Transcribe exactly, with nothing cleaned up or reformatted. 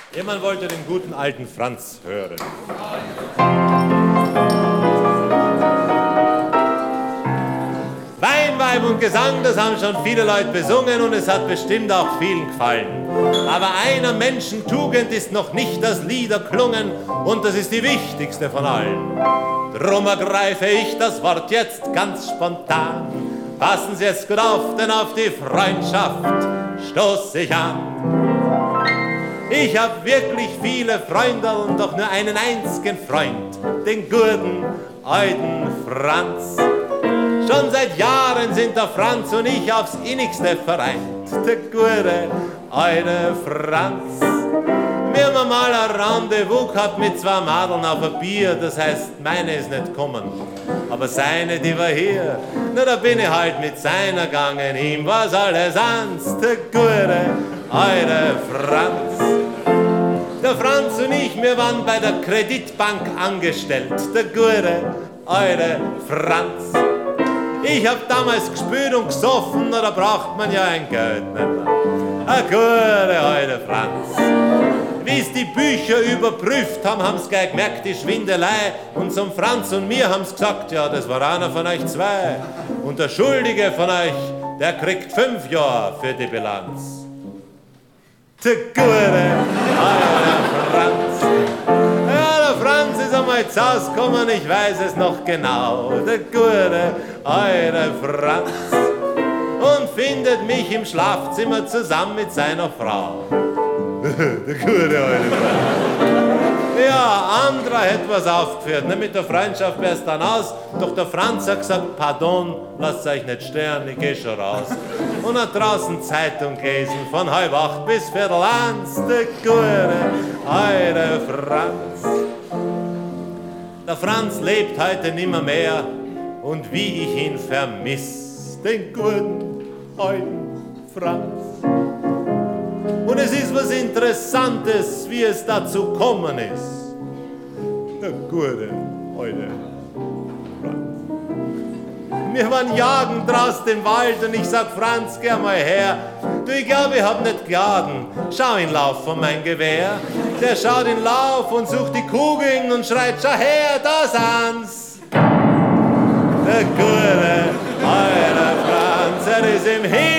Jemand wollte den guten alten Franz hören. Wein, Weib und Gesang, das haben schon viele Leute besungen und es hat bestimmt auch vielen gefallen. Aber einer Menschentugend ist noch nicht das Lied erklungen und das ist die wichtigste von allen. Drum ergreife ich das Wort jetzt ganz spontan. Passen Sie jetzt gut auf, denn auf die Freundschaft stoße ich an. Ich hab wirklich viele Freunde und doch nur einen einzigen Freund, den guten alten Franz. Schon seit Jahren sind der Franz und ich aufs innigste vereint, der gute alte Franz. Wir haben mal ein Rendezvous gehabt mit zwei Madeln auf ein Bier, das heißt, meine ist nicht gekommen, aber seine, die war hier. Na, da bin ich halt mit seiner gegangen, ihm war's alles ans, der gute alte Franz. Der Franz und ich, wir waren bei der Kreditbank angestellt, der gute alte Franz. Ich hab damals gespült und gesoffen, na, da braucht man ja ein Geld nicht mehr. Ein guter alter Franz. Wie's die Bücher überprüft haben, haben's gleich gemerkt, die Schwindelei. Und zum Franz und mir haben's gesagt, ja, das war einer von euch zwei. Und der Schuldige von euch, der kriegt fünf Jahre für die Bilanz. Der gute alter Franz. Ja, der Franz ist einmal zu Hause gekommen, ich weiß es noch genau. Der gute alte Franz. Und findet mich im Schlafzimmer zusammen mit seiner Frau. Der gute alte Franz. Ja, anderer hätte was aufgeführt, ne? Mit der Freundschaft wär's dann aus. Doch der Franz hat gesagt, pardon, lasst euch nicht stören, ich geh schon raus. Und hat draußen Zeitung gelesen, von halb acht bis viertel eins, der gute alte Franz. Der Franz lebt heute nimmer mehr und wie ich ihn vermiss, den guten alten Franz. Und es ist was Interessantes, wie es dazu gekommen ist. Der gute alte Franz. Wir waren jagen draußen im Wald und ich sag, Franz, geh mal her. Du, ich glaube, ich hab nicht geladen. Schau in Lauf von mein Gewehr. Der schaut in Lauf und sucht die Kugeln und schreit, schau her, da sind's. Der gute alte Franz, er ist im Himmel.